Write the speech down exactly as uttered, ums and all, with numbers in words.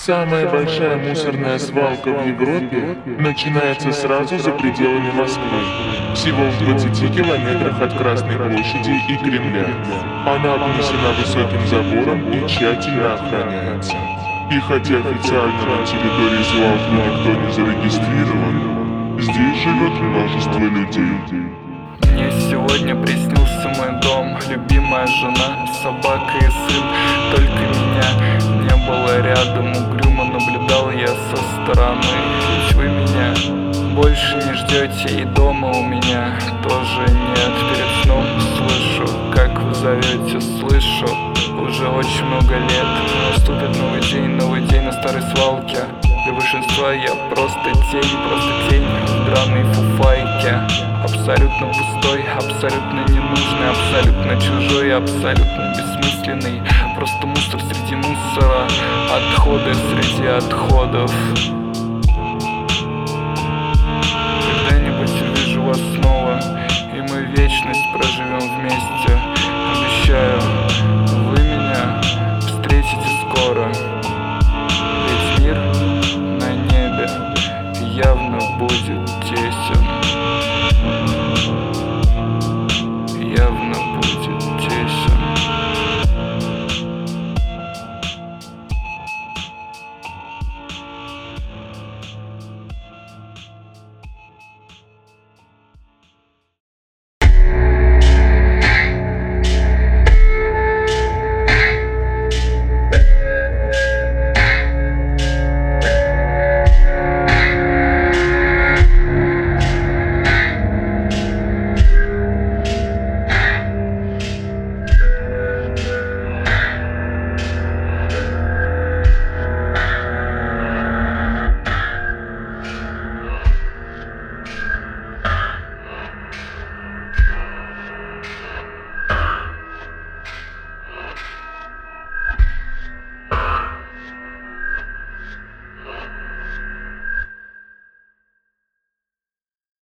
Самая большая мусорная свалка в Европе начинается сразу за пределами Москвы, всего в двадцати километрах от Красной площади и Кремля. Она обнесена высоким забором и тщательно охраняется. И хотя официально на территории свалки никто не зарегистрирован, здесь живет множество людей. Мне сегодня приснился мой дом, любимая жена, собака и сын. Только меня не было рядом, угрюмо наблюдал я со стороны. Ведь вы меня больше не ждете, и дома у меня тоже нет. Перед сном слышу, как вы зовете, слышу уже очень много лет. Наступит новый день, новый день на старой свалке. Для большинства я просто тень, просто тень в драной фуфайке. Абсолютно пустой, абсолютно ненужный, абсолютно чужой, абсолютно бессмысленный. Просто мусор среди мусора, отходы среди отходов. Когда-нибудь увижу вас снова, и мы вечность проживем вместе. Обещаю, вы меня встретите скоро. Ведь мир на небе явно будет